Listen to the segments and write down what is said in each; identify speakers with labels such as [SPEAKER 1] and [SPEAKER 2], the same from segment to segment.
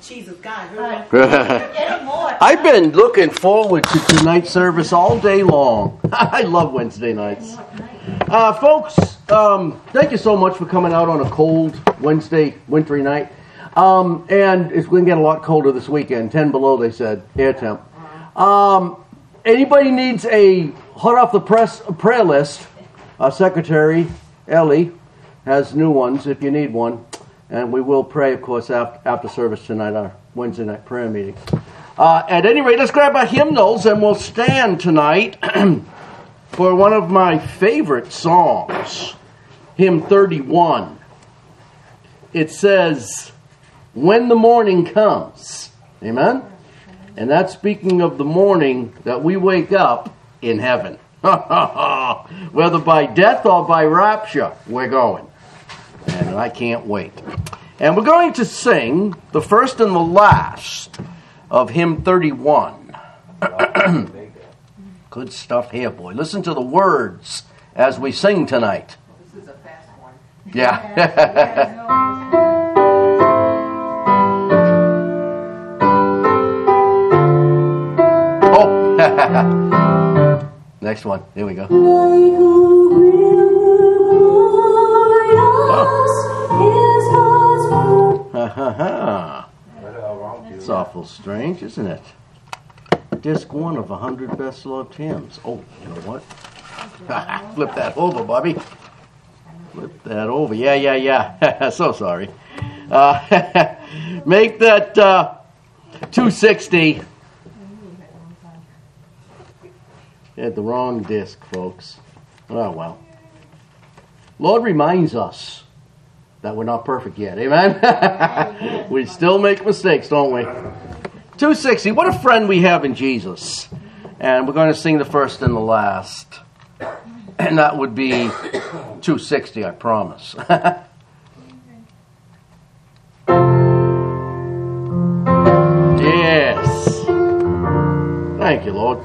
[SPEAKER 1] Jesus, God.
[SPEAKER 2] I've been looking forward to tonight's service all day long. I love Wednesday nights. Folks, thank you so much for coming out on a cold Wednesday, wintry night. And it's going to get a lot colder this weekend. 10 below, they said, air temp. Anybody needs a hot off the press prayer list, Secretary Ellie has new ones if you need one. And we will pray, of course, after service tonight, our Wednesday night prayer meeting. At any rate, let's grab our hymnals and we'll stand tonight for one of my favorite songs, hymn 31. It says, "When the morning comes." Amen? And that's speaking of the morning that we wake up in heaven. Whether by death or by rapture, we're going. And I can't wait. And we're going to sing the first and the last of hymn 31. Good stuff here, boy. Listen to the words as we sing tonight.
[SPEAKER 3] This is a fast one.
[SPEAKER 2] Yeah. Oh. Next one. Here we go. It's awful strange, isn't it? Disc 1 of 100 best loved hymns. Oh, you know what? Flip that over, Bobby. Flip that over. Yeah. So sorry. Make that 260. Had the wrong disc, folks. Oh, well. Lord reminds us that we're not perfect yet. Amen? We still make mistakes, don't we? 260. What a friend we have in Jesus. And we're going to sing the first and the last. And that would be 260, I promise. Yes. Thank you, Lord.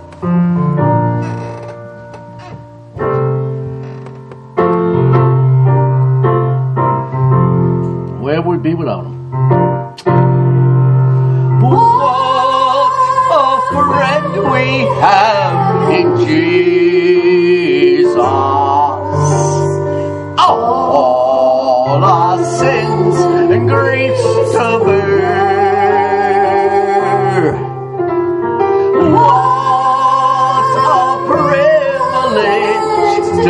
[SPEAKER 2] Where would we be without him? What a friend we have in Jesus. All our sins and griefs to bear. What a privilege to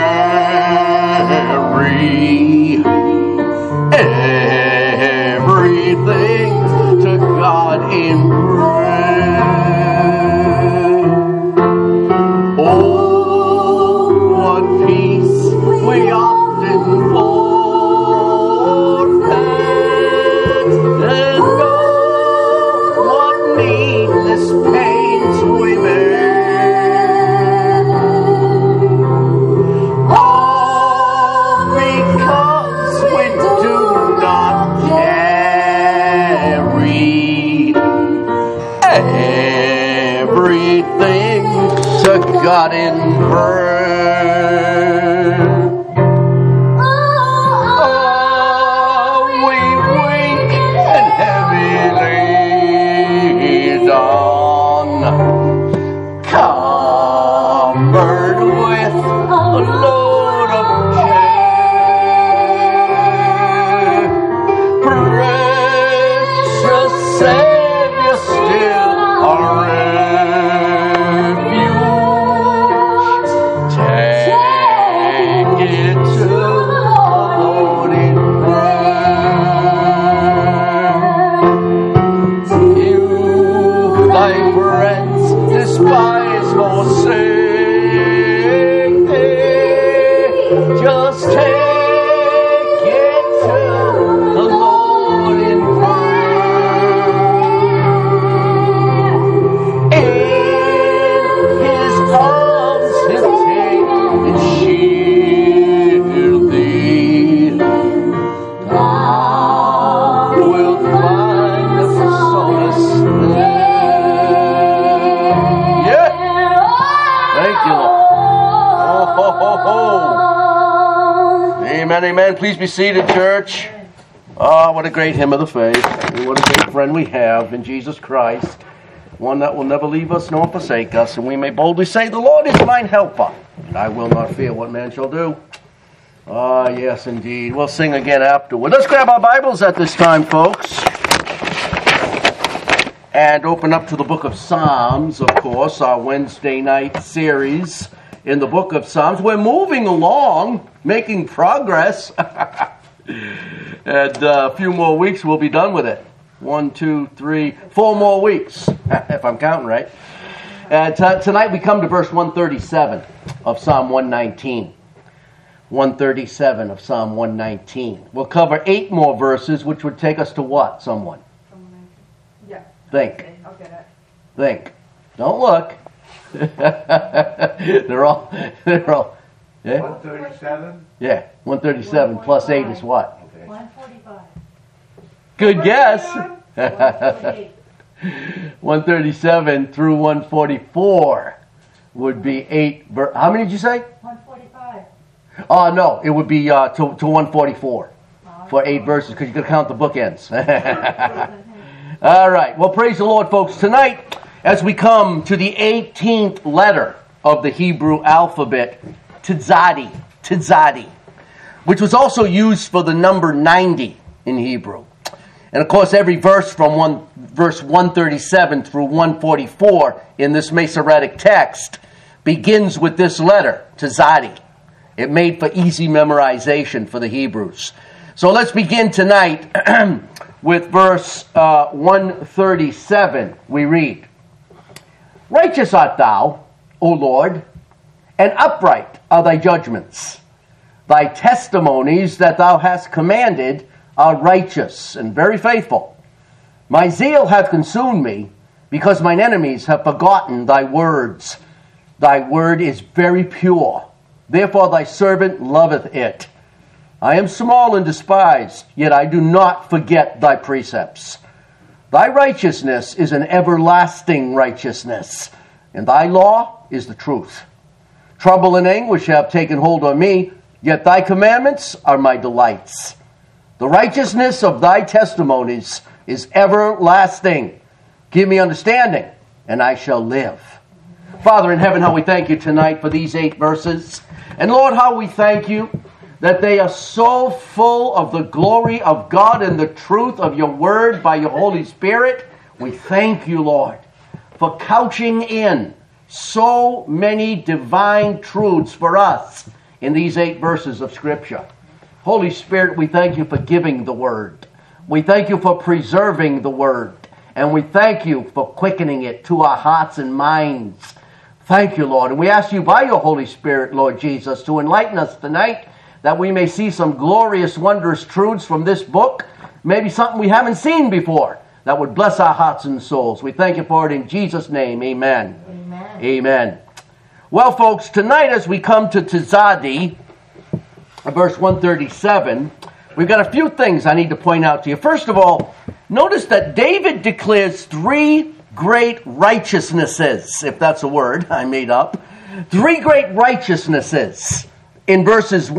[SPEAKER 2] carry everything to God in prayer. Oh, what peace we often forfeit, and oh, what needless pains we bear. All because we do not carry everything to God in prayer. Oh, we weak and heavy laden, covered with a load of care. Precious Savior, still our refuge. Take it to the Lord in prayer. You, thy friends, despise, forsake thee. Just take it to the Lord in prayer. In his arms he'll take and shield thee. Thou wilt find a solace there. Yeah. Thank you, Lord. Oh, ho, ho, ho. Amen, amen. Please be seated, church. Oh, what a great hymn of the faith. And what a great friend we have in Jesus Christ. One that will never leave us nor forsake us. And we may boldly say, the Lord is mine helper, and I will not fear what man shall do. Ah, yes, indeed. We'll sing again afterward. Let's grab our Bibles at this time, folks. And open up to the book of Psalms, of course, our Wednesday night series in the book of Psalms. We're moving along, making progress. And a few more weeks, we'll be done with it. 1, 2, 3, 4 more weeks, if I'm counting right. And tonight we come to verse 137 of Psalm 119. 137 of Psalm 119. We'll cover 8 more verses, which would take us to what, someone?
[SPEAKER 1] Yeah.
[SPEAKER 2] Think.
[SPEAKER 1] Okay.
[SPEAKER 2] Think. Don't look. They're all. Yeah?
[SPEAKER 3] 137?
[SPEAKER 2] Yeah, 137 plus 8 is what?
[SPEAKER 1] 145.
[SPEAKER 2] Good guess.
[SPEAKER 1] 148.
[SPEAKER 2] 137 through 144 would be 8. How many did you say?
[SPEAKER 1] 145.
[SPEAKER 2] Oh, no, it would be to 144 for 8 verses, because you got to count the bookends. All right, well, praise the Lord, folks. Tonight, as we come to the 18th letter of the Hebrew alphabet, Tzadi, which was also used for the number 90 in Hebrew. And of course, every verse from verse 137 through 144 in this Masoretic text begins with this letter, Tzadi. It made for easy memorization for the Hebrews. So let's begin tonight with verse 137. We read, Righteous art thou, O Lord, and upright are thy judgments. Thy testimonies that thou hast commanded are righteous and very faithful. My zeal hath consumed me, because mine enemies have forgotten thy words. Thy word is very pure, therefore thy servant loveth it. I am small and despised, yet I do not forget thy precepts. Thy righteousness is an everlasting righteousness, and thy law is the truth. Trouble and anguish have taken hold on me, yet thy commandments are my delights. The righteousness of thy testimonies is everlasting. Give me understanding, and I shall live. Father in heaven, how we thank you tonight for these 8 verses. And Lord, how we thank you that they are so full of the glory of God and the truth of your word by your Holy Spirit. We thank you, Lord, for couching in so many divine truths for us in these 8 verses of Scripture. Holy Spirit, we thank you for giving the word. We thank you for preserving the word. And we thank you for quickening it to our hearts and minds. Thank you, Lord. And we ask you by your Holy Spirit, Lord Jesus, to enlighten us tonight, that we may see some glorious, wondrous truths from this book, maybe something we haven't seen before, that would bless our hearts and souls. We thank you for it in Jesus' name. Amen.
[SPEAKER 1] Amen.
[SPEAKER 2] Amen. Well, folks, tonight as we come to Tzadi, verse 137, we've got a few things I need to point out to you. First of all, notice that David declares 3 great righteousnesses, if that's a word I made up. 3 great righteousnesses in verses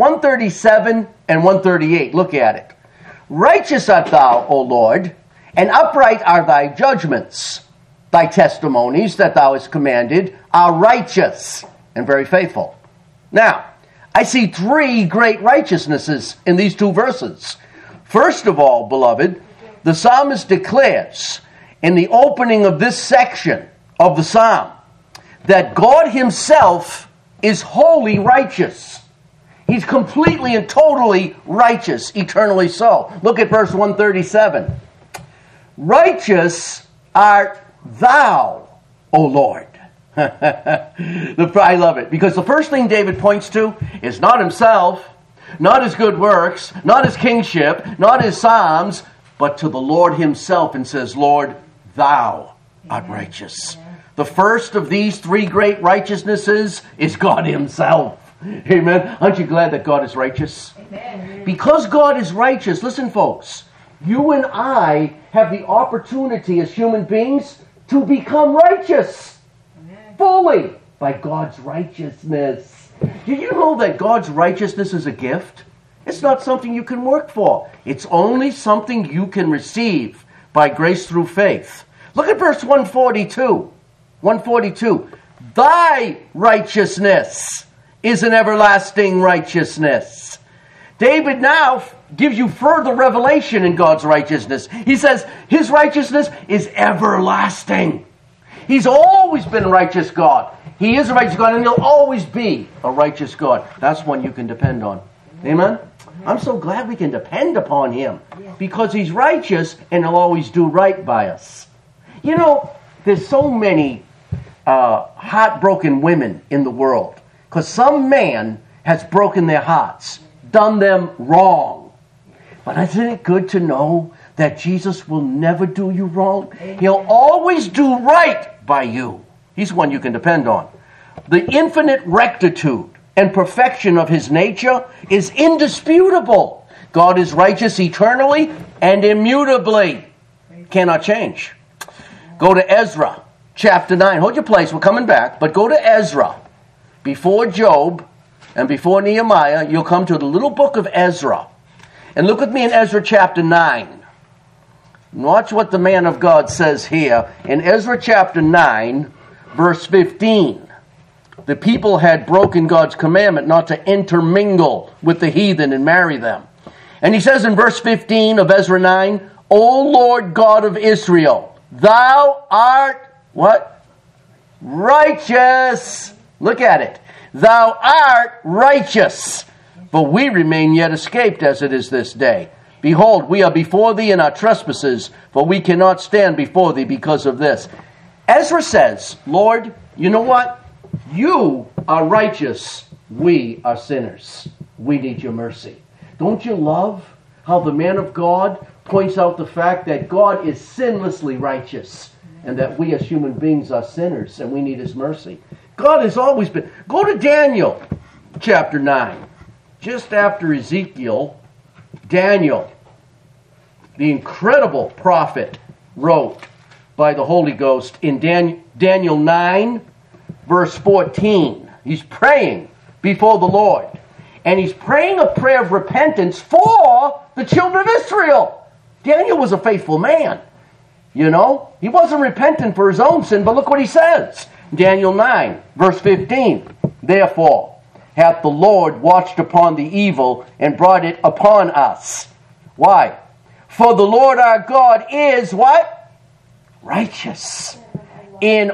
[SPEAKER 2] 137 and 138. Look at it. Righteous art thou, O Lord, and upright are thy judgments. Thy testimonies that thou hast commanded are righteous and very faithful. Now, I see 3 great righteousnesses in these 2 verses. First of all, beloved, the psalmist declares in the opening of this section of the psalm that God himself is wholly righteous. He's completely and totally righteous, eternally so. Look at verse 137. Righteous art thou, O Lord. I love it, because the first thing David points to is not himself, not his good works, not his kingship, not his psalms, but to the Lord himself, and says, Lord, thou art righteous. The first of these 3 great righteousnesses is God himself. Amen. Aren't you glad that God is righteous?
[SPEAKER 1] Amen.
[SPEAKER 2] Because God is righteous, listen, folks, you and I have the opportunity as human beings to become righteous.
[SPEAKER 1] Amen.
[SPEAKER 2] Fully by God's righteousness. Do you know that God's righteousness is a gift? It's not something you can work for. It's only something you can receive by grace through faith. Look at verse 142. 142. Thy righteousness is an everlasting righteousness. David now gives you further revelation in God's righteousness. He says his righteousness is everlasting. He's always been a righteous God. He is a righteous God, and he'll always be a righteous God. That's one you can depend on. Amen? I'm so glad we can depend upon him, because he's righteous and he'll always do right by us. You know, there's so many heartbroken women in the world because some man has broken their hearts, done them wrong. But isn't it good to know that Jesus will never do you wrong? He'll always do right by you. He's one you can depend on. The infinite rectitude and perfection of his nature is indisputable. God is righteous eternally and immutably. Cannot change. Go to Ezra, chapter 9. Hold your place, we're coming back. But go to Ezra. Before Job and before Nehemiah, you'll come to the little book of Ezra. And look with me in Ezra chapter 9. Watch what the man of God says here. In Ezra chapter 9, verse 15. The people had broken God's commandment not to intermingle with the heathen and marry them. And he says in verse 15 of Ezra 9, O Lord God of Israel, thou art, what? Righteous. Look at it. Thou art righteous. But we remain yet escaped as it is this day. Behold, we are before thee in our trespasses, for we cannot stand before thee because of this. Ezra says, Lord, you know what? You are righteous. We are sinners. We need your mercy. Don't you love how the man of God points out the fact that God is sinlessly righteous and that we as human beings are sinners and we need his mercy? God has always been. Go to Daniel chapter 9. Just after Ezekiel, Daniel, the incredible prophet, wrote by the Holy Ghost in Daniel 9, verse 14. He's praying before the Lord. And he's praying a prayer of repentance for the children of Israel. Daniel was a faithful man. You know, he wasn't repentant for his own sin, but look what he says. Daniel 9, verse 15. Therefore hath the Lord watched upon the evil and brought it upon us. Why? For the Lord our God is what? Righteous in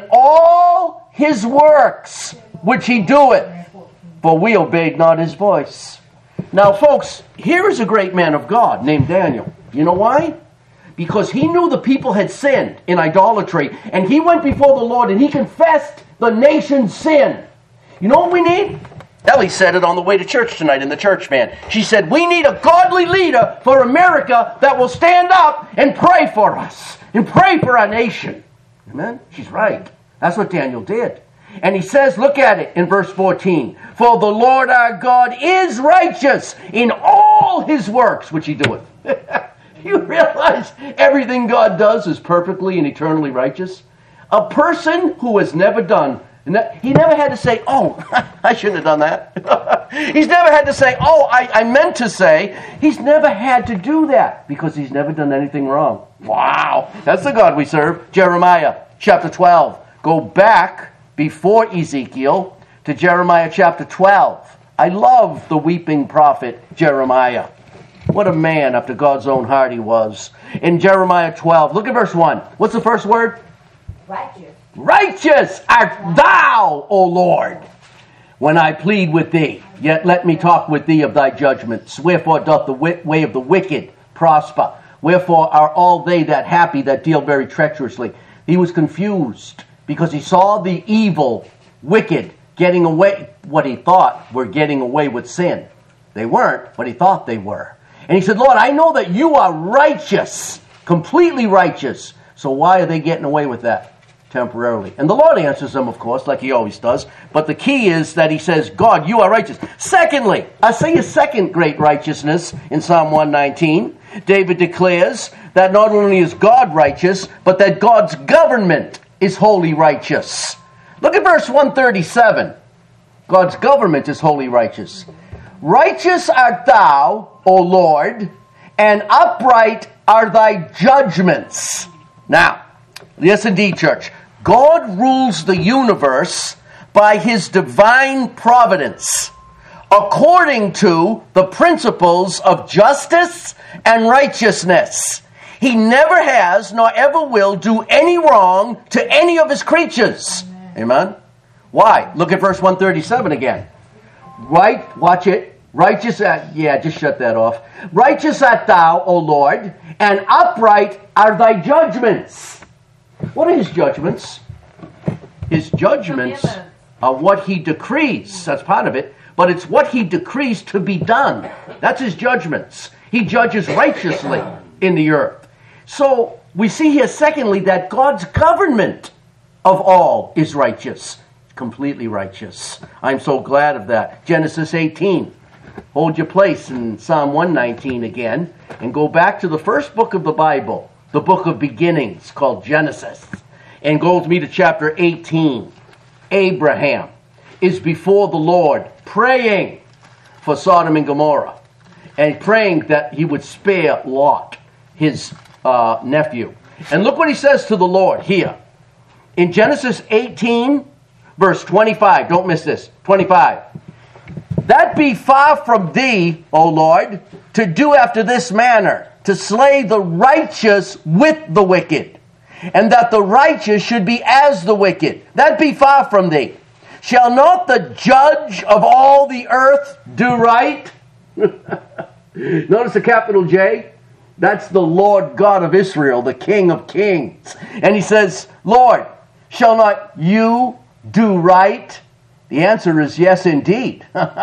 [SPEAKER 2] all his works which he doeth, for we obeyed not his voice. Now, folks, here is a great man of God named Daniel. You know why? Because he knew the people had sinned in idolatry, and he went before the Lord and he confessed the nation's sin. You know what we need? Ellie said it on the way to church tonight in the church van. She said, we need a godly leader for America that will stand up and pray for us and pray for our nation. Amen? She's right. That's what Daniel did. And he says, look at it in verse 14. For the Lord our God is righteous in all his works which he doeth. You realize everything God does is perfectly and eternally righteous? A person who has never done, he never had to say, oh, I shouldn't have done that. He's never had to say, oh, I meant to say. He's never had to do that because he's never done anything wrong. Wow, that's the God we serve. Jeremiah chapter 12. Go back before Ezekiel to Jeremiah chapter 12. I love the weeping prophet Jeremiah. What a man after God's own heart he was. In Jeremiah 12, look at verse 1. What's the first word?
[SPEAKER 1] Righteous.
[SPEAKER 2] Righteous art thou, O Lord, when I plead with thee. Yet let me talk with thee of thy judgments. Wherefore doth the way of the wicked prosper? Wherefore are all they that happy that deal very treacherously? He was confused because he saw the evil, wicked, getting away, what he thought were getting away with sin. They weren't, but he thought they were. And he said, Lord, I know that you are righteous, completely righteous. So why are they getting away with that temporarily? And the Lord answers them, of course, like he always does. But the key is that he says, God, you are righteous. Secondly, I say a second great righteousness in Psalm 119. David declares that not only is God righteous, but that God's government is wholly righteous. Look at verse 137. God's government is wholly righteous. Righteous art thou, O Lord, and upright are thy judgments. Now, yes indeed, church. God rules the universe by his divine providence, according to the principles of justice and righteousness. He never has, nor ever will, do any wrong to any of his creatures. Amen? Why? Look at verse 137 again. Right, watch it. Righteous, just shut that off. Righteous art thou, O Lord, and upright are thy judgments. What are his judgments? His judgments are what he decrees. That's part of it. But it's what he decrees to be done. That's his judgments. He judges righteously in the earth. So we see here, secondly, that God's government of all is righteous. Completely righteous. I'm so glad of that. Genesis 18. Hold your place in Psalm 119 again and go back to the first book of the Bible, the book of beginnings called Genesis, and go with me to chapter 18. Abraham is before the Lord praying for Sodom and Gomorrah and praying that he would spare Lot, his nephew. And look what he says to the Lord here. In Genesis 18, verse 25, don't miss this, 25. That be far from thee, O Lord, to do after this manner, to slay the righteous with the wicked, and that the righteous should be as the wicked. That be far from thee. Shall not the judge of all the earth do right? Notice the capital J. That's the Lord God of Israel, the King of kings. And he says, Lord, shall not you do right? The answer is yes, indeed.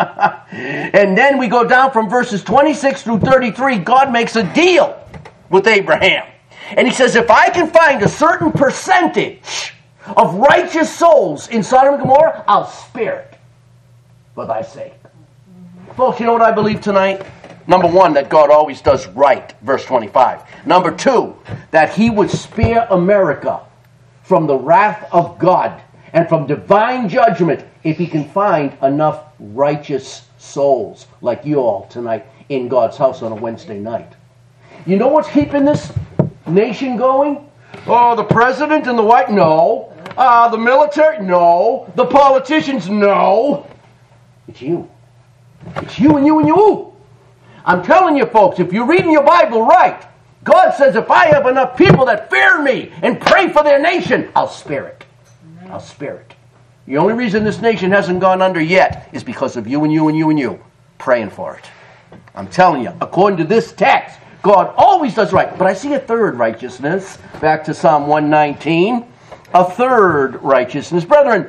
[SPEAKER 2] And then we go down from verses 26 through 33. God makes a deal with Abraham. And he says, if I can find a certain percentage of righteous souls in Sodom and Gomorrah, I'll spare it for thy sake. Folks, you know what I believe tonight? Number one, that God always does right, verse 25. Number two, that he would spare America from the wrath of God and from divine judgment if he can find enough righteous souls like you all tonight in God's house on a Wednesday night. You know what's keeping this nation going? Oh, the president and the white? No. The military? No. The politicians? No. It's you. It's you and you and you. I'm telling you folks, if you're reading your Bible right, God says if I have enough people that fear me and pray for their nation, I'll spare it. I'll spare it. The only reason this nation hasn't gone under yet is because of you and you and you and you praying for it. I'm telling you, according to this text, God always does right. But I see a third righteousness. Back to Psalm 119. A third righteousness. Brethren,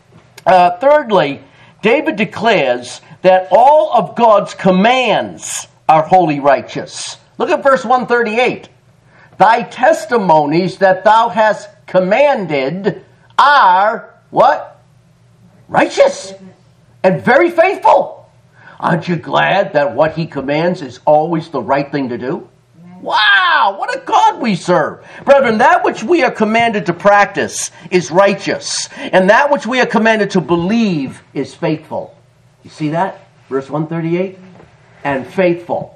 [SPEAKER 2] thirdly, David declares that all of God's commands are wholly righteous. Look at verse 138. Thy testimonies that thou hast commanded are, what? Righteous and very faithful. Aren't you glad that what he commands is always the right thing to do? Wow, what a God we serve. Brethren, that which we are commanded to practice is righteous, and that which we are commanded to believe is faithful. You see that? Verse 138? And faithful.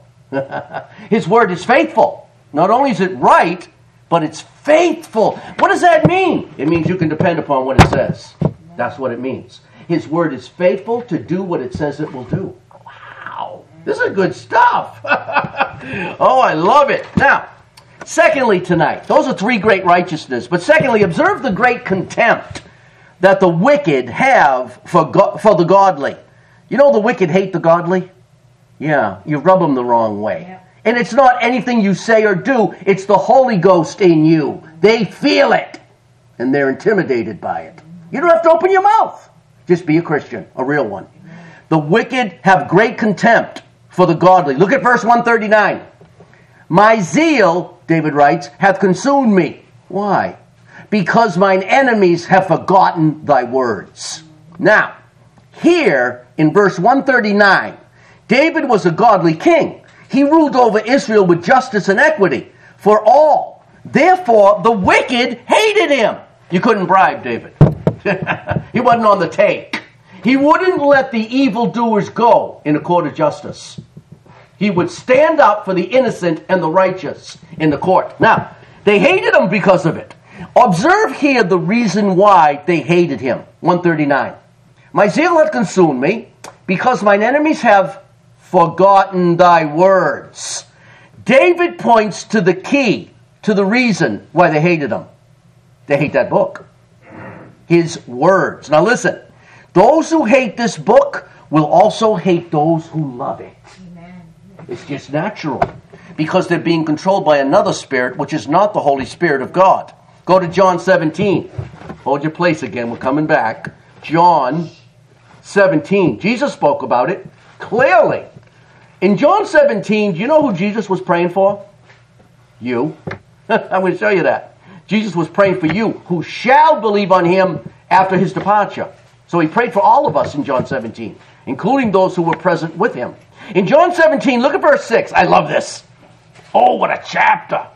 [SPEAKER 2] His word is faithful. Not only is it right, but it's faithful. What does that mean? It means you can depend upon what it says. That's what it means. His word is faithful to do what it says it will do. Wow. This is good stuff. Oh, I love it. Now, secondly tonight, those are three great righteousnesses. But secondly, observe the great contempt that the wicked have for the godly. You know the wicked hate the godly? Yeah, you rub them the wrong way. Yeah. And it's not anything you say or do. It's the Holy Ghost in you. They feel it. And they're intimidated by it. You don't have to open your mouth. Just be a Christian, a real one. The wicked have great contempt for the godly. Look at verse 139. My zeal, David writes, hath consumed me. Why? Because mine enemies have forgotten thy words. Now, here in verse 139, David was a godly king. He ruled over Israel with justice and equity for all. Therefore, the wicked hated him. You couldn't bribe David. He wasn't on the take. He wouldn't let the evildoers go in a court of justice. He would stand up for the innocent and the righteous in the court. Now, they hated him because of it. Observe here the reason why they hated him. 139. My zeal hath consumed me, because mine enemies have forgotten thy words. David points to the key, to the reason why they hated him. They hate that book. His words. Now listen, those who hate this book will also hate those who love it.
[SPEAKER 1] Amen.
[SPEAKER 2] It's just natural, because they're being controlled by another spirit, which is not the Holy Spirit of God. Go to John 17. Hold your place again. We're coming back. John 17. Jesus spoke about it clearly. In John 17, do you know who Jesus was praying for? You. I'm going to show you that. Jesus was praying for you, who shall believe on him after his departure. So he prayed for all of us in John 17, including those who were present with him. In John 17, look at verse 6. I love this. Oh, what a chapter.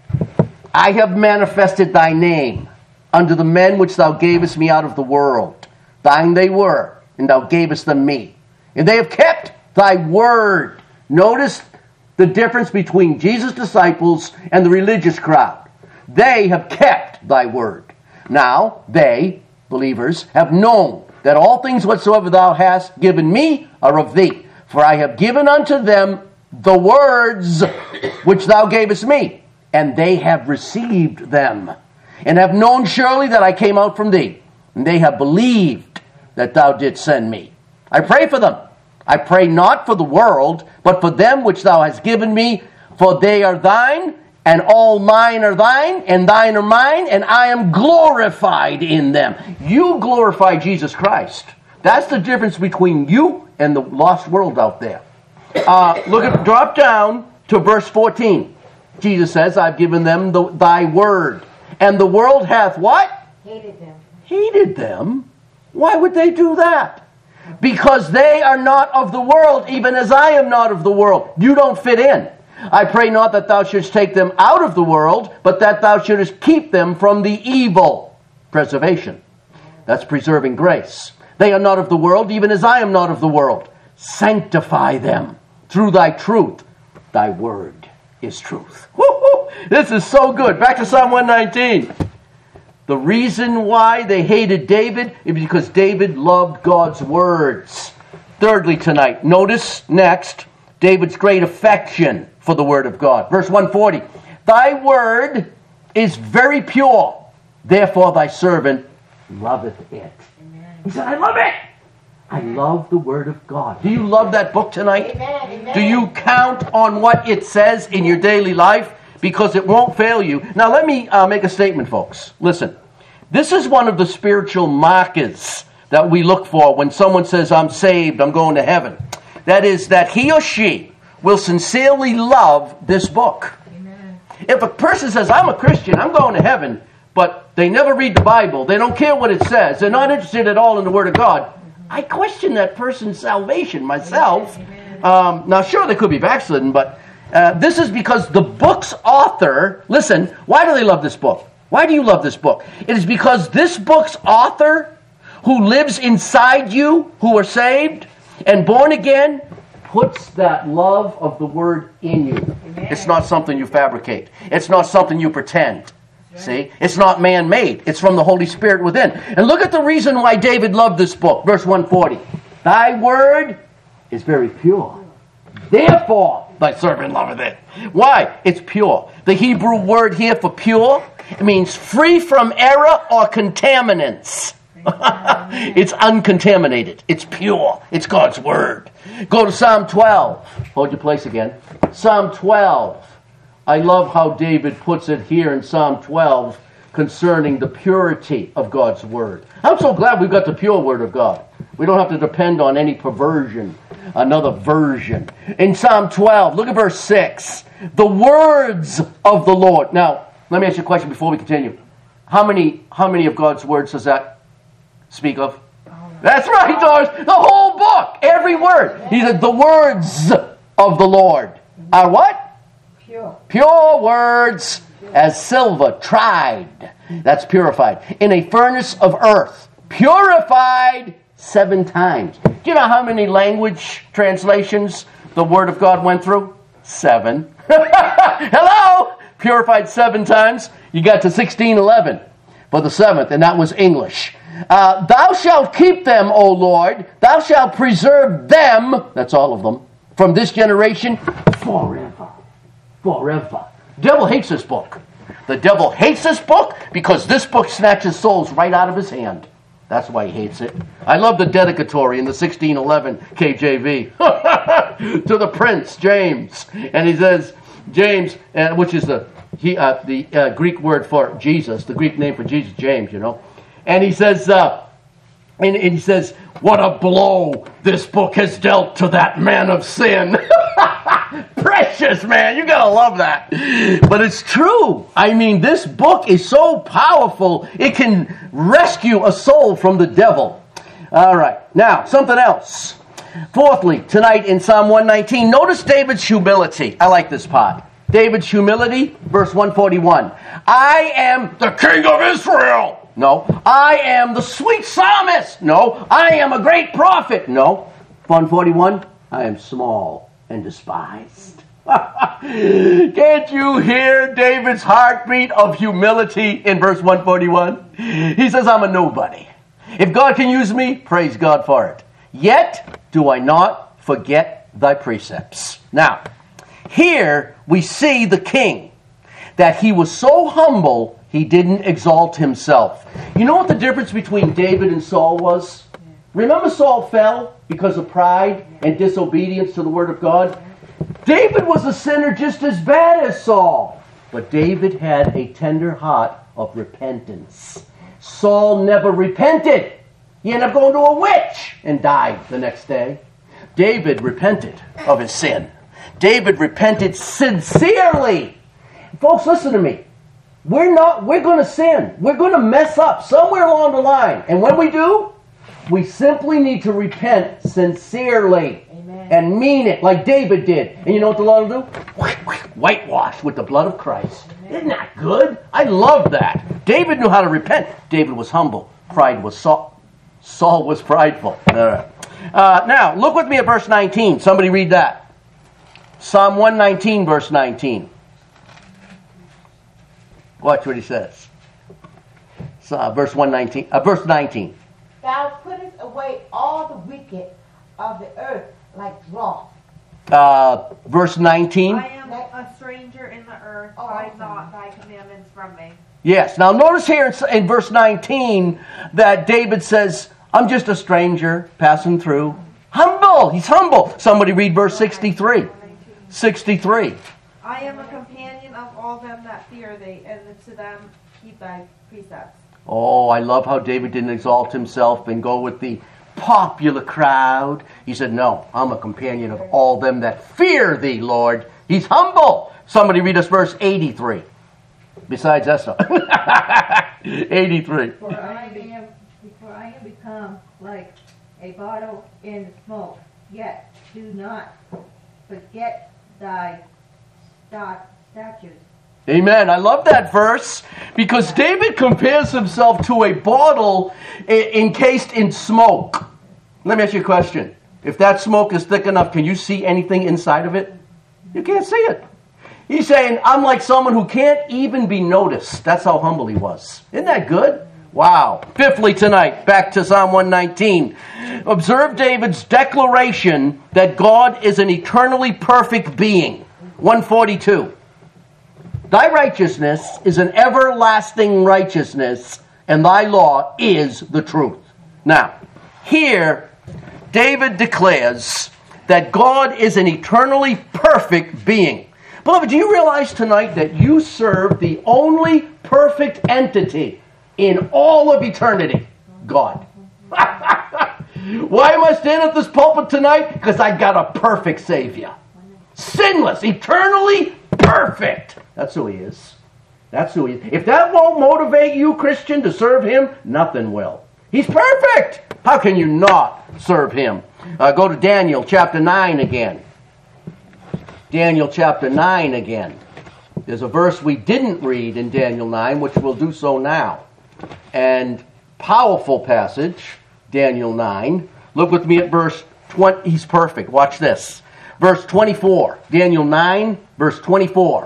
[SPEAKER 2] I have manifested thy name unto the men which thou gavest me out of the world. Thine they were, and thou gavest them me. And they have kept thy word. Notice the difference between Jesus' disciples and the religious crowd. They have kept thy word. Now, they, believers, have known that all things whatsoever thou hast given me are of thee. For I have given unto them the words which thou gavest me, and they have received them, and have known surely that I came out from thee, and they have believed that thou didst send me. I pray for them. I pray not for the world, but for them which thou hast given me, for they are thine, and all mine are thine, and thine are mine, and I am glorified in them. You glorify Jesus Christ. That's the difference between you and the lost world out there. Drop down to verse 14. Jesus says, I've given them thy word. And the world hath what?
[SPEAKER 1] Hated them.
[SPEAKER 2] Hated them? Why would they do that? Because they are not of the world, even as I am not of the world. You don't fit in. I pray not that thou shouldst take them out of the world, but that thou shouldst keep them from the evil. Preservation. That's preserving grace. They are not of the world, even as I am not of the world. Sanctify them through thy truth. Thy word is truth. Woo-hoo! This is so good. Back to Psalm 119. The reason why they hated David is because David loved God's words. Thirdly tonight, notice next David's great affection for the word of God. Verse 140. Thy word is very pure, therefore thy servant loveth it. Amen. He said, I love it. I love the word of God. Do you love that book tonight?
[SPEAKER 1] Amen.
[SPEAKER 2] Do you count on what it says in your daily life? Because it won't fail you. Now let me make a statement, folks. Listen. This is one of the spiritual markers that we look for when someone says, I'm saved, I'm going to heaven. That is that he or she will sincerely love this book.
[SPEAKER 1] Amen.
[SPEAKER 2] If a person says, I'm a Christian, I'm going to heaven, but they never read the Bible, they don't care what it says, they're not interested at all in the Word of God, I question that person's salvation myself. Now, sure, they could be backslidden, but this is because the book's author, listen, why do they love this book? Why do you love this book? It is because this book's author, who lives inside you, who are saved and born again, puts that love of the Word in you.
[SPEAKER 1] Amen.
[SPEAKER 2] It's not something you fabricate. It's not something you pretend. See? It's not man-made. It's from the Holy Spirit within. And look at the reason why David loved this book. Verse 140. Thy word is very pure. Therefore, thy servant loveth it. Why? It's pure. The Hebrew word here for pure, it means free from error or contaminants. It's uncontaminated. It's pure. It's God's word. Go to Psalm 12. Hold your place again. Psalm 12. I love how David puts it here in Psalm 12 concerning the purity of God's word. I'm so glad we've got the pure word of God. We don't have to depend on any perversion, another version. In Psalm 12, look at verse 6. The words of the Lord. Now, let me ask you a question before we continue. How many of God's words does that speak of? That's right, Doris. The whole book. Every word. He said, the words of the Lord are what?
[SPEAKER 1] Pure.
[SPEAKER 2] Pure words as silver tried. That's purified. In a furnace of earth. Purified 7 times. Do you know how many language translations the Word of God went through? 7. Hello? Purified 7 times. You got to 1611 for the 7th, and that was English. Thou shalt keep them, O Lord. Thou shalt preserve them, that's all of them, from this generation forever. Forever. The devil hates this book. The devil hates this book because this book snatches souls right out of his hand. That's why he hates it. I love the dedicatory in the 1611 KJV to the Prince, James. And he says, James, which is the Greek word for Jesus, the Greek name for Jesus, James, you know. And he says, what a blow this book has dealt to that man of sin. Precious, man. You gotta love that. But it's true. I mean, this book is so powerful, it can rescue a soul from the devil. All right. Now, something else. Fourthly, tonight in Psalm 119, notice David's humility. I like this part. David's humility, verse 141. I am the king of Israel. No. I am the sweet psalmist. No. I am a great prophet. No. 141. I am small and despised. Can't you hear David's heartbeat of humility in verse 141? He says, I'm a nobody. If God can use me, praise God for it. Yet do I not forget thy precepts. Now, here we see the king, that he was so humble, he didn't exalt himself. You know what the difference between David and Saul was? Remember Saul fell because of pride and disobedience to the word of God? David was a sinner just as bad as Saul. But David had a tender heart of repentance. Saul never repented. He ended up going to a witch and died the next day. David repented of his sin. David repented sincerely. Folks, listen to me. We're going to sin. We're going to mess up somewhere along the line. And when we do, we simply need to repent sincerely. Amen. And mean it like David did. And you know what the Lord will do? Whitewash with the blood of Christ. Amen. Isn't that good? I love that. David knew how to repent. David was humble. Pride was Saul. Saul was prideful. All right. Now, look with me at verse 19. Somebody read that. Psalm 119, verse 19. Watch what he says. Verse 119. Verse 19.
[SPEAKER 3] Thou puttest away all the wicked of the earth like dross.
[SPEAKER 2] Verse 19.
[SPEAKER 4] I am a stranger in the earth. Hide not thy commandments from me.
[SPEAKER 2] Yes. Now notice here in verse 19 that David says, I'm just a stranger passing through. Humble. He's humble. Somebody read verse 63. 63.
[SPEAKER 4] I am a companion of all them that fear thee, and to them keep thy precepts.
[SPEAKER 2] Oh, I love how David didn't exalt himself and go with the popular crowd. He said, no, I'm a companion of all them that fear thee, Lord. He's humble. Somebody read us verse 83. Besides Esther. 83.
[SPEAKER 1] For I am become like a bottle in the smoke, yet do not forget thy statutes.
[SPEAKER 2] Amen. I love that verse because David compares himself to a bottle encased in smoke. Let me ask you a question. If that smoke is thick enough, can you see anything inside of it? You can't see it. He's saying, I'm like someone who can't even be noticed. That's how humble he was. Isn't that good? Wow. Fifthly tonight, back to Psalm 119. Observe David's declaration that God is an eternally perfect being. 142. Thy righteousness is an everlasting righteousness, and thy law is the truth. Now, here, David declares that God is an eternally perfect being. Beloved, do you realize tonight that you serve the only perfect entity in all of eternity? God. Why am I standing at this pulpit tonight? Because I got a perfect Savior. Sinless, eternally perfect. That's who he is. That's who he is. If that won't motivate you, Christian, to serve him, nothing will. He's perfect. How can you not serve him? Go to Daniel chapter 9 again. Daniel chapter 9 again. There's a verse we didn't read in Daniel 9, which we'll do so now. And powerful passage. Daniel 9. Look with me at verse 20. He's perfect. Watch this. Verse 24. Daniel 9, verse 24.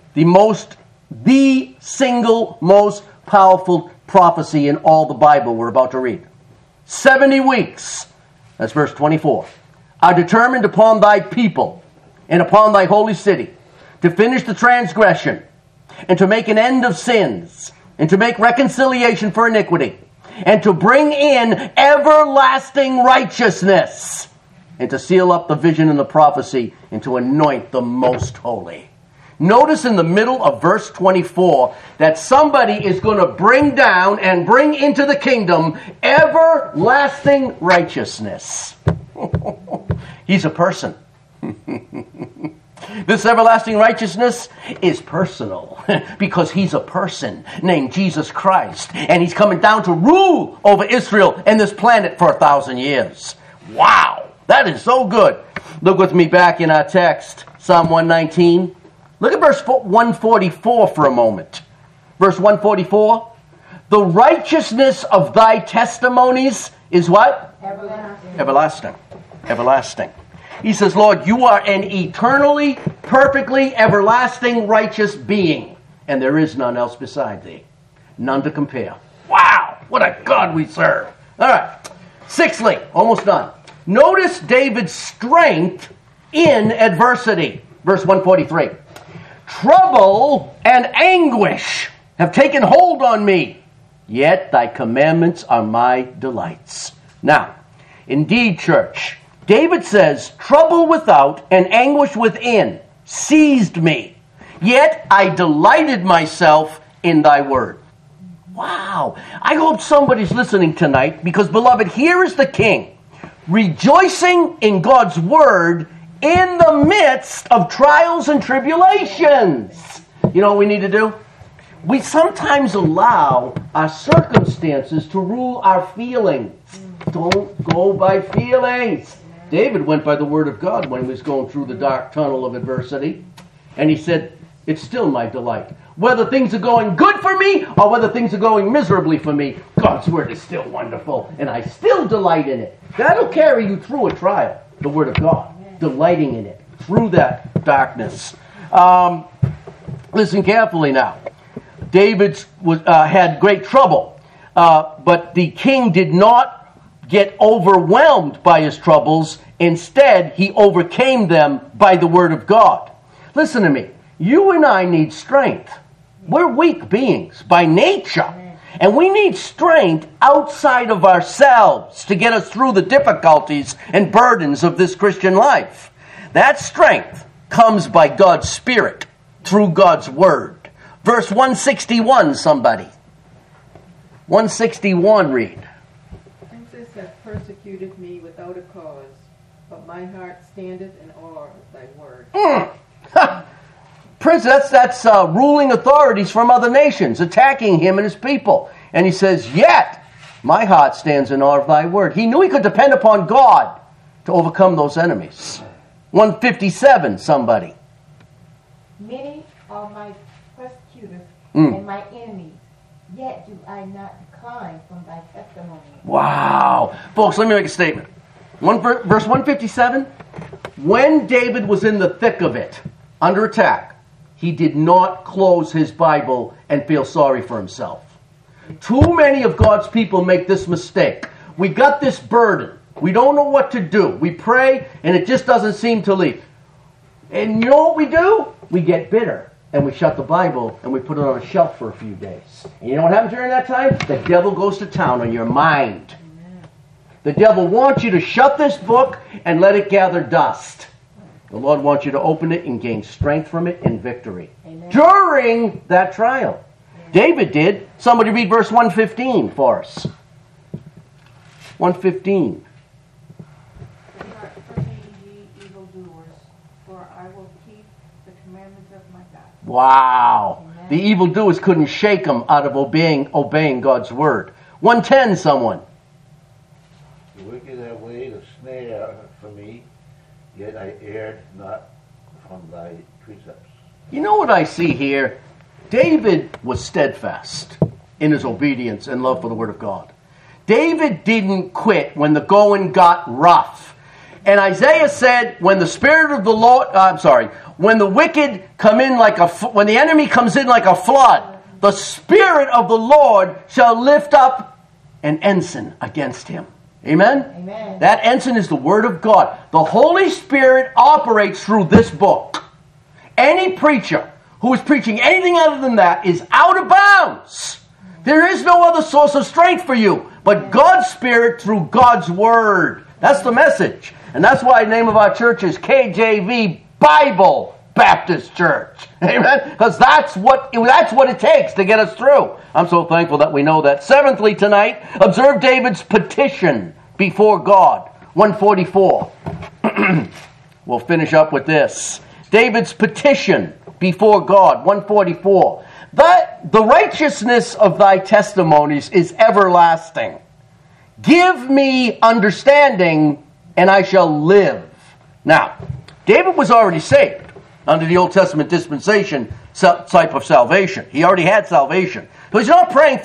[SPEAKER 2] The single most powerful prophecy in all the Bible we're about to read. 70 weeks, that's verse 24, are determined upon thy people and upon thy holy city to finish the transgression and to make an end of sins and to make reconciliation for iniquity and to bring in everlasting righteousness and to seal up the vision and the prophecy and to anoint the most holy. Notice in the middle of verse 24 that somebody is going to bring down and bring into the kingdom everlasting righteousness. He's a person. This everlasting righteousness is personal because he's a person named Jesus Christ, and he's coming down to rule over Israel and this planet for 1,000 years. Wow, that is so good. Look with me back in our text, Psalm 119. Look at verse 144 for a moment. Verse 144. The righteousness of thy testimonies is what?
[SPEAKER 3] Everlasting.
[SPEAKER 2] Everlasting. Everlasting. He says, Lord, you are an eternally, perfectly, everlasting, righteous being, and there is none else beside thee. None to compare. Wow, what a God we serve. All right. Sixthly, almost done. Notice David's strength in adversity. Verse 143. Trouble and anguish have taken hold on me, yet thy commandments are my delights. Now, indeed, church, David says, trouble without and anguish within seized me, yet I delighted myself in thy word. Wow. I hope somebody's listening tonight because, beloved, here is the King rejoicing in God's word in the midst of trials and tribulations. You know what we need to do? We sometimes allow our circumstances to rule our feelings. Don't go by feelings. David went by the word of God when he was going through the dark tunnel of adversity. And he said, it's still my delight. Whether things are going good for me or whether things are going miserably for me, God's word is still wonderful. And I still delight in it. That'll carry you through a trial, the word of God. Delighting in it through that darkness. Listen carefully now. David had great trouble, but the king did not get overwhelmed by his troubles. Instead, he overcame them by the word of God. Listen to me. You and I need strength. We're weak beings by nature. And we need strength outside of ourselves to get us through the difficulties and burdens of this Christian life. That strength comes by God's Spirit through God's Word. Verse 161, somebody. 161, read.
[SPEAKER 5] Princes have persecuted me without a cause, but my heart standeth in awe of thy word.
[SPEAKER 2] Prince, that's ruling authorities from other nations attacking him and his people. And he says, yet my heart stands in awe of thy word. He knew he could depend upon God to overcome those enemies. 157, somebody.
[SPEAKER 3] Many are my persecutors and my enemies, yet do I not decline from thy testimony.
[SPEAKER 2] Wow. Folks, let me make a statement. Verse 157, when David was in the thick of it, under attack, he did not close his Bible and feel sorry for himself. Too many of God's people make this mistake. We got this burden. We don't know what to do. We pray, and it just doesn't seem to leave. And you know what we do? We get bitter, and we shut the Bible, and we put it on a shelf for a few days. And you know what happens during that time? The devil goes to town on your mind. The devil wants you to shut this book and let it gather dust. The Lord wants you to open it and gain strength from it in victory. Amen. During that trial. Amen. David did. Somebody read verse 115 for us. 115.
[SPEAKER 5] Depart from me, ye evildoers, for I will keep the commandments of my God.
[SPEAKER 2] Wow.
[SPEAKER 3] Amen.
[SPEAKER 2] The evildoers couldn't shake him out of obeying God's word. 110, someone.
[SPEAKER 6] The wicked have laid a snare for me, yet I erred not from thy precepts.
[SPEAKER 2] You know what I see here? David was steadfast in his obedience and love for the word of God. David didn't quit when the going got rough. And Isaiah said, when the Spirit of the Lord, when the wicked come in when the enemy comes in like a flood, the Spirit of the Lord shall lift up an ensign against him. Amen?
[SPEAKER 3] Amen.
[SPEAKER 2] That ensign is the Word of God. The Holy Spirit operates through this book. Any preacher who is preaching anything other than that is out of bounds. There is no other source of strength for you but God's Spirit through God's Word. That's the message. And that's why the name of our church is KJV Bible Baptist Church. Amen? Because that's what it takes to get us through. I'm so thankful that we know that. Seventhly tonight, observe David's petition before God. 144. We'll finish up with this. David's petition before God. 144. The righteousness of thy testimonies is everlasting. Give me understanding, and I shall live. Now, David was already saved under the Old Testament dispensation type of salvation. He already had salvation. So he's not praying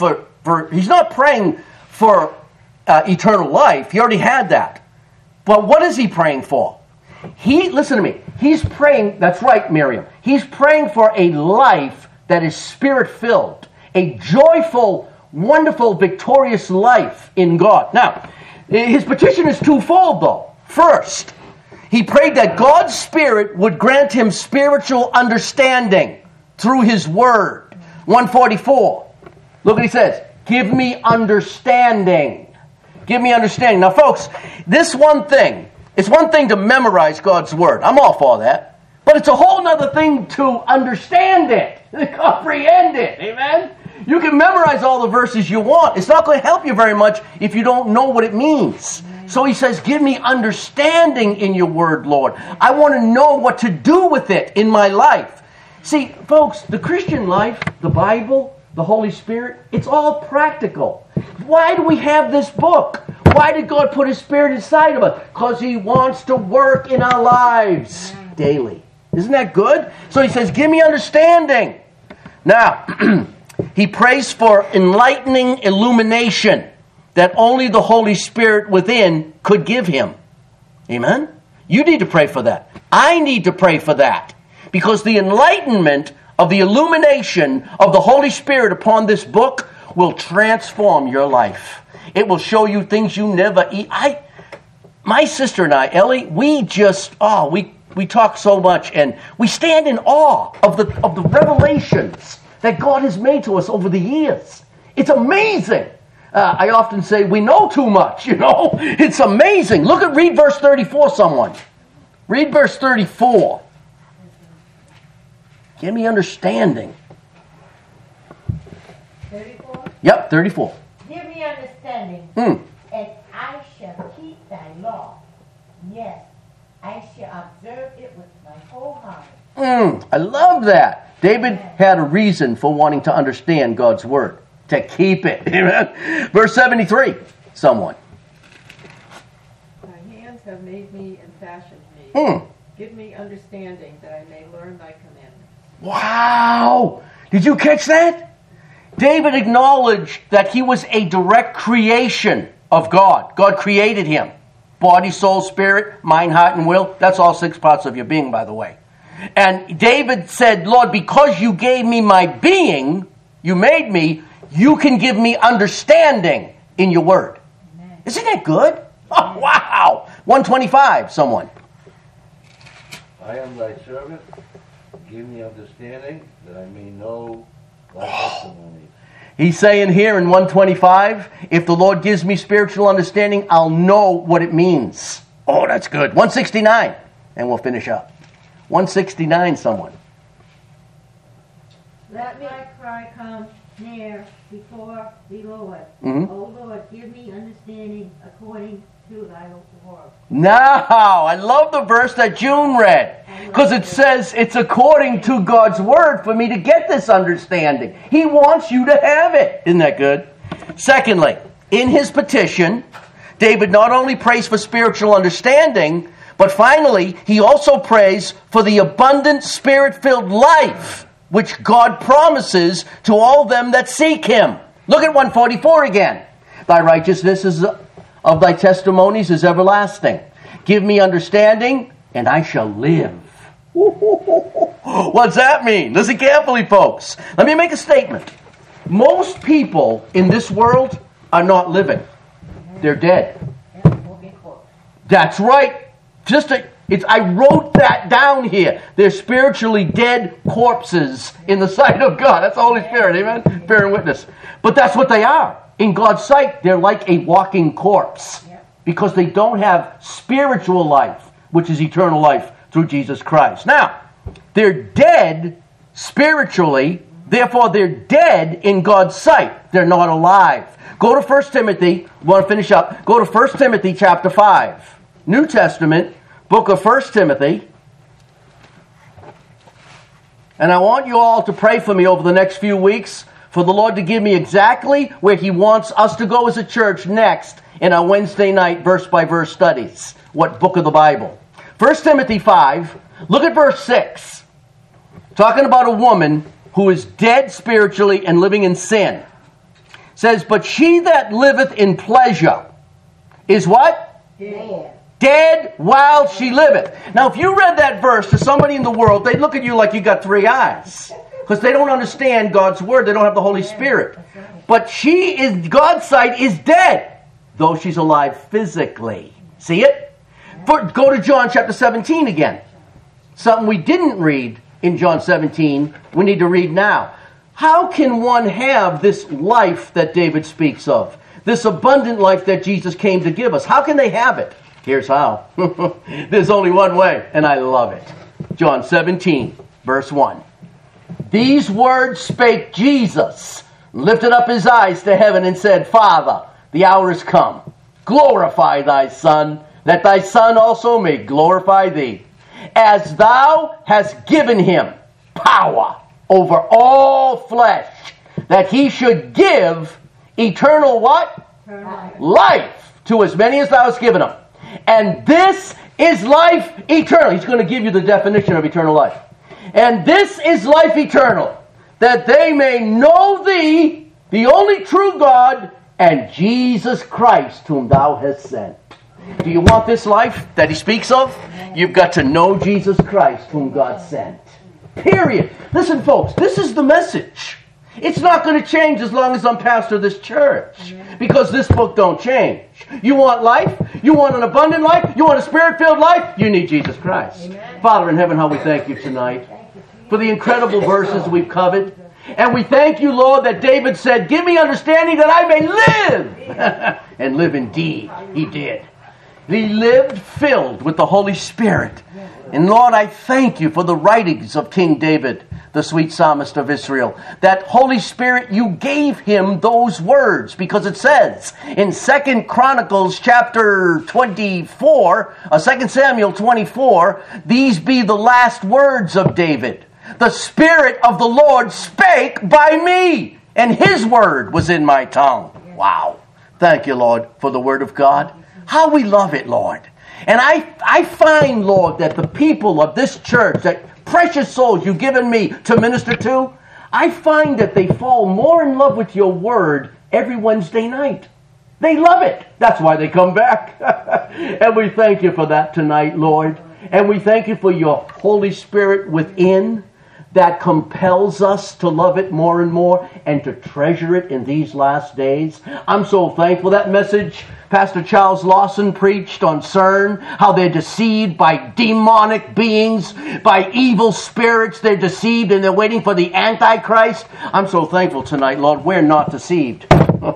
[SPEAKER 2] for eternal life. He already had that. But what is he praying for? Listen to me. He's praying, that's right, Miriam. He's praying for a life that is Spirit-filled. A joyful, wonderful, victorious life in God. Now, his petition is twofold, though. First, he prayed that God's Spirit would grant him spiritual understanding through His Word. 144. Look what he says. Give me understanding. Give me understanding. Now, folks, it's one thing to memorize God's Word. I'm all for that. But it's a whole other thing to understand it, to comprehend it. Amen? You can memorize all the verses you want. It's not going to help you very much if you don't know what it means. So he says, give me understanding in your Word, Lord. I want to know what to do with it in my life. See, folks, the Christian life, the Bible, the Holy Spirit, it's all practical. Why do we have this book? Why did God put His Spirit inside of us? Because He wants to work in our lives daily. Isn't that good? So he says, give me understanding. Now, he prays for enlightening illumination that only the Holy Spirit within could give him. Amen? You need to pray for that. I need to pray for that. Because the enlightenment of the illumination of the Holy Spirit upon this book will transform your life. It will show you things you never eat. My sister and I, Ellie, we talk so much and we stand in awe of the revelations that God has made to us over the years. It's amazing. I often say we know too much, It's amazing. Read verse 34, someone. Read verse 34. Give me understanding.
[SPEAKER 3] 34?
[SPEAKER 2] Yep, 34.
[SPEAKER 3] Give me understanding, and I shall keep thy law. Yes, I shall observe it with my whole heart.
[SPEAKER 2] I love that. David had a reason for wanting to understand God's Word. To keep it. Amen. Verse 73. Someone.
[SPEAKER 5] Thy hands have made me and fashioned me. Give me understanding that I may learn thy commandments.
[SPEAKER 2] Wow! Did you catch that? David acknowledged that he was a direct creation of God. God created him. Body, soul, spirit, mind, heart, and will. That's all 6 parts of your being, by the way. And David said, Lord, because you gave me my being, you made me, you can give me understanding in your Word. Amen. Isn't that good? Oh, wow! 125, someone.
[SPEAKER 6] I am thy servant. Give me understanding that I may know thy testimonies.
[SPEAKER 2] He's saying here in 125, if the Lord gives me spiritual understanding, I'll know what it means. Oh, that's good. 169, and we'll finish up. 169, someone.
[SPEAKER 1] Let my cry come near before the Lord.
[SPEAKER 2] Mm-hmm.
[SPEAKER 1] O Lord, give me understanding according to thy word.
[SPEAKER 2] Now, I love the verse that June read. Because it says it's according to God's Word for me to get this understanding. He wants you to have it. Isn't that good? Secondly, in his petition, David not only prays for spiritual understanding, but finally, he also prays for the abundant Spirit-filled life which God promises to all them that seek Him. Look at 144 again. Thy righteousness is of thy testimonies is everlasting. Give me understanding, and I shall live. What's that mean? Listen carefully, folks. Let me make a statement. Most people in this world are not living. They're dead. That's right. I wrote that down here. They're spiritually dead corpses in the sight of God. That's the Holy Spirit, amen? Bearing witness. But that's what they are. In God's sight, they're like a walking corpse. Because they don't have spiritual life, which is eternal life through Jesus Christ. Now, they're dead spiritually, therefore they're dead in God's sight. They're not alive. Go to 1 Timothy, we want to finish up. Go to 1 Timothy chapter 5. New Testament, book of 1 Timothy. And I want you all to pray for me over the next few weeks for the Lord to give me exactly where He wants us to go as a church next in our Wednesday night verse-by-verse studies. What book of the Bible? 1 Timothy 5, look at verse 6. Talking about a woman who is dead spiritually and living in sin. It says, but she that liveth in pleasure is what? Dead while she liveth. Now, if you read that verse to somebody in the world, they'd look at you like you got three eyes. Because they don't understand God's word. They don't have the Holy Spirit. But she is, God's sight is dead, though she's alive physically. See it? Go to John chapter 17 again. Something we didn't read in John 17, we need to read now. How can one have this life that David speaks of? This abundant life that Jesus came to give us. How can they have it? Here's how. There's only one way, and I love it. John 17, verse 1. These words spake Jesus, lifted up his eyes to heaven and said, Father, the hour is come. Glorify thy Son, that thy Son also may glorify thee, as thou hast given him power over all flesh, that he should give eternal what? Life to as many as thou hast given him. And this is life eternal. He's going to give you the definition of eternal life. And this is life eternal, that they may know thee, the only true God, and Jesus Christ, whom thou hast sent. Do you want this life that he speaks of? You've got to know Jesus Christ, whom God sent. Period. Listen, folks, this is the message. It's not going to change as long as I'm pastor of this church. Because this book don't change. You want life? You want an abundant life? You want a spirit-filled life? You need Jesus Christ. Amen. Father in heaven, how we thank you tonight for the incredible verses we've covered. And we thank you, Lord, that David said, give me understanding that I may live. And live indeed. He did. He lived filled with the Holy Spirit. And Lord, I thank you for the writings of King David, the sweet psalmist of Israel. That Holy Spirit, you gave him those words, because it says in 2 Chronicles chapter 24, 2 Samuel 24, these be the last words of David. The Spirit of the Lord spake by me, and his word was in my tongue. Wow. Thank you, Lord, for the word of God. How we love it, Lord. And I find, Lord, that the people of this church, that precious souls you've given me to minister to, I find that they fall more in love with your word every Wednesday night. They love it. That's why they come back. And we thank you for that tonight, Lord. And we thank you for your Holy Spirit within that compels us to love it more and more and to treasure it in these last days. I'm so thankful. That message Pastor Charles Lawson preached on CERN, how they're deceived by demonic beings, by evil spirits. They're deceived and they're waiting for the Antichrist. I'm so thankful tonight, Lord, we're not deceived.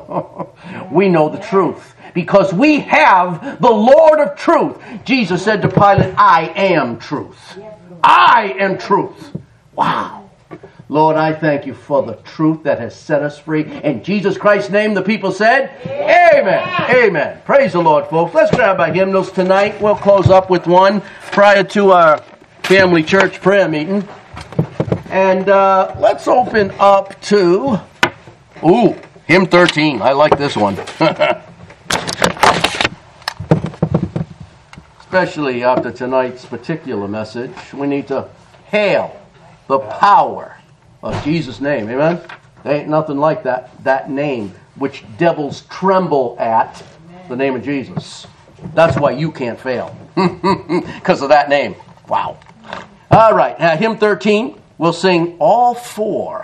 [SPEAKER 2] We know the truth because we have the Lord of truth. Jesus said to Pilate, I am truth. I am truth. Wow. Lord, I thank you for the truth that has set us free. In Jesus Christ's name, the people said, Amen. Amen. Praise the Lord, folks. Let's grab our hymnals tonight. We'll close up with one prior to our family church prayer meeting. And let's open up to, hymn 13. I like this one. Especially after tonight's particular message, we need to hail the power of Jesus' name. Amen? There ain't nothing like that name. which devils tremble at the name of Jesus. That's why you can't fail. Because of that name. Wow. All right. Hymn 13. We'll sing all four.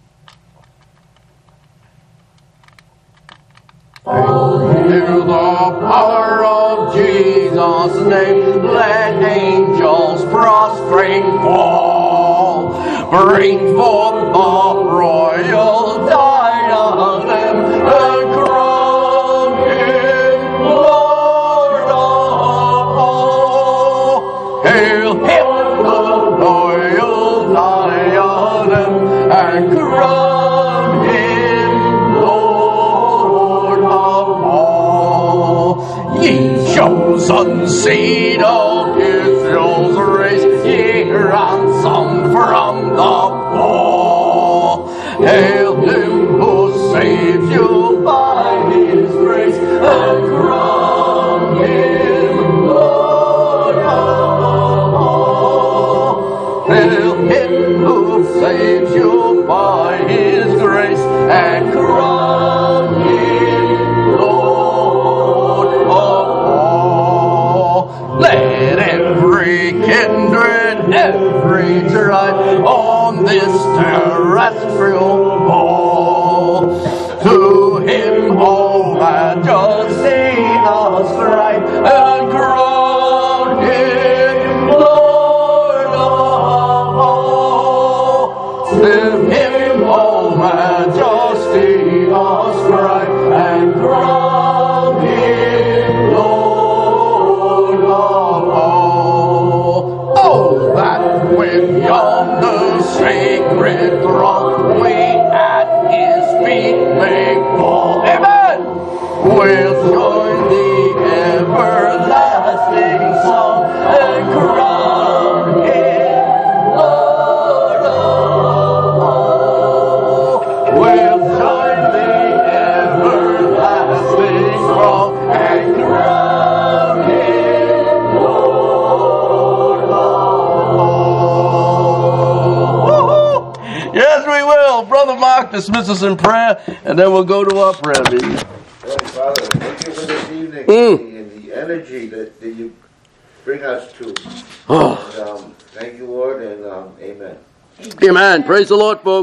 [SPEAKER 2] Hear the power of Jesus' name. Let angels prostrate fall. Bring forth the royal diadem and crown him Lord of all. Hail him, the royal diadem, and crown him Lord of all. Ye chosen seed of Israel's race, ye ransomed from the fall. Hail him who saves you by his grace, and crown him Lord of all. Hail him who saves you by his grace, and crown him Lord of all. Let every kindred, every tribe on this terrestrial ball, to him all majesty ascribe, and crown him Lord of all. To him all majesty ascribe, and crown him Lord of all. Oh, that with yonder sacred throng we at his feet may fall. Amen! We'll join the everlasting song and crown him Lord of all. We'll join the everlasting song and crown him Lord of all. Yes, we will. Brother Mark, dismiss us in prayer, and then we'll go to our prayer meeting.
[SPEAKER 6] Holy Father, thank you for this evening and the energy that you bring us to. And, thank you, Lord, and amen.
[SPEAKER 2] Amen. Praise the Lord, folks.